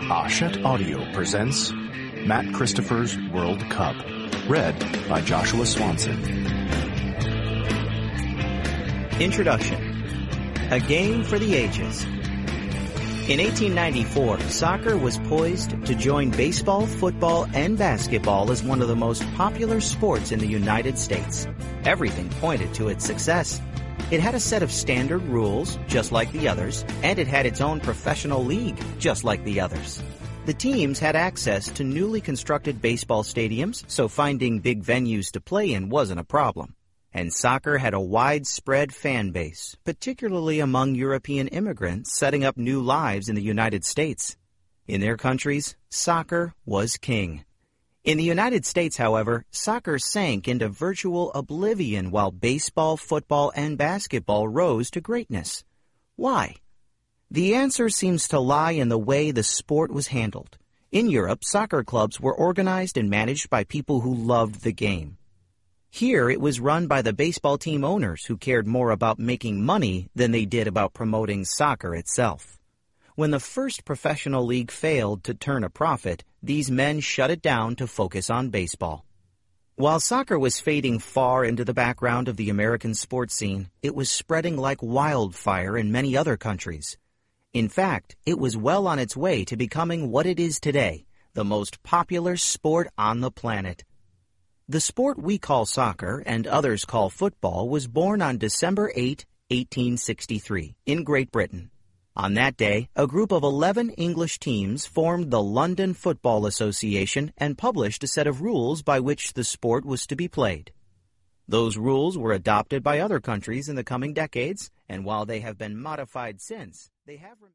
Hachette Audio presents Matt Christopher's World Cup, read by Joshua Swanson. Introduction. A game for the ages. In 1894, soccer was poised to join baseball, football, and basketball as one of the most popular sports in the United States. Everything pointed to its success. It had a set of standard rules, just like the others, and it had its own professional league, just like the others. The teams had access to newly constructed baseball stadiums, so finding big venues to play in wasn't a problem. And soccer had a widespread fan base, particularly among European immigrants setting up new lives in the United States. In their countries, soccer was king. In the United States, however, soccer sank into virtual oblivion while baseball, football, and basketball rose to greatness. Why? The answer seems to lie in the way the sport was handled. In Europe, soccer clubs were organized and managed by people who loved the game. Here, it was run by the baseball team owners who cared more about making money than they did about promoting soccer itself. When the first professional league failed to turn a profit, these men shut it down to focus on baseball. While soccer was fading far into the background of the American sports scene, it was spreading like wildfire in many other countries. In fact, it was well on its way to becoming what it is today, the most popular sport on the planet. The sport we call soccer and others call football was born on December 8, 1863, in Great Britain. On that day, a group of 11 English teams formed the London Football Association and published a set of rules by which the sport was to be played. Those rules were adopted by other countries in the coming decades, and while they have been modified since, they have